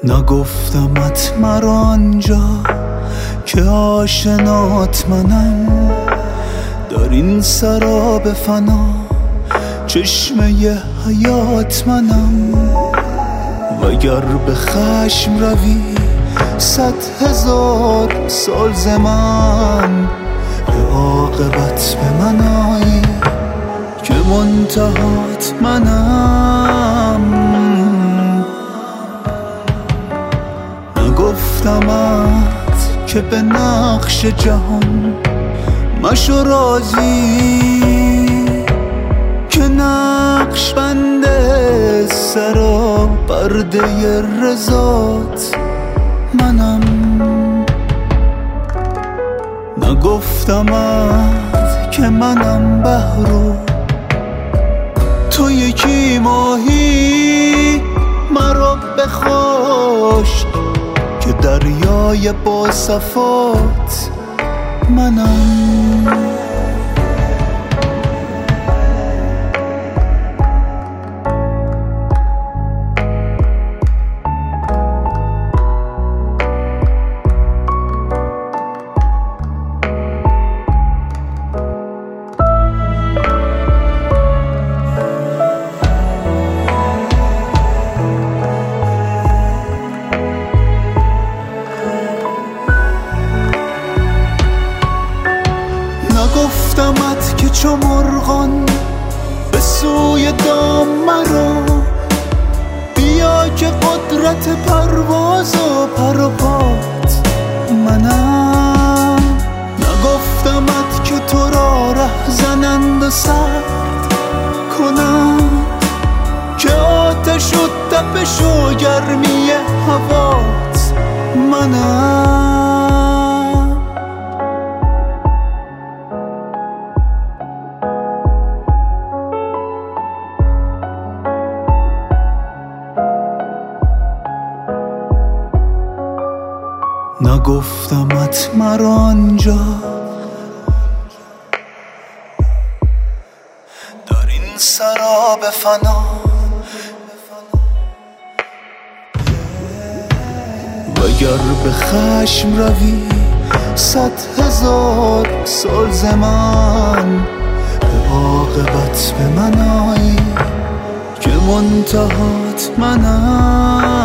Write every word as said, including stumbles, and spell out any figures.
نگفتمت مرا آنجا که آشنات منم، در این سراب فنا چشمه حیات منم. وگر به خشم روی صد هزار سال ز من، به عاقبت به من آیی که منتهات منم. نگفتمت که به نقش جهان مشو راضی، که نقش بنده سرا پرده رضات منم. نگفتمت که منم بحر تو یکی ماهی، مرا بخشک که دریای با صفات منم. نگفتمت که چو مرغان به سوی دام مرو، بیا که قدرت پرواز و پر و پات منم. نگفتمت که تو را ره زنند و سرد کنند، که آتش و تپش و گرمی هوات منم. نگفتمت مرا آنجا در این سراب فنا، وگر به خشم روی صد هزار سال ز من، به عاقبت به من آیی که منتهات منم.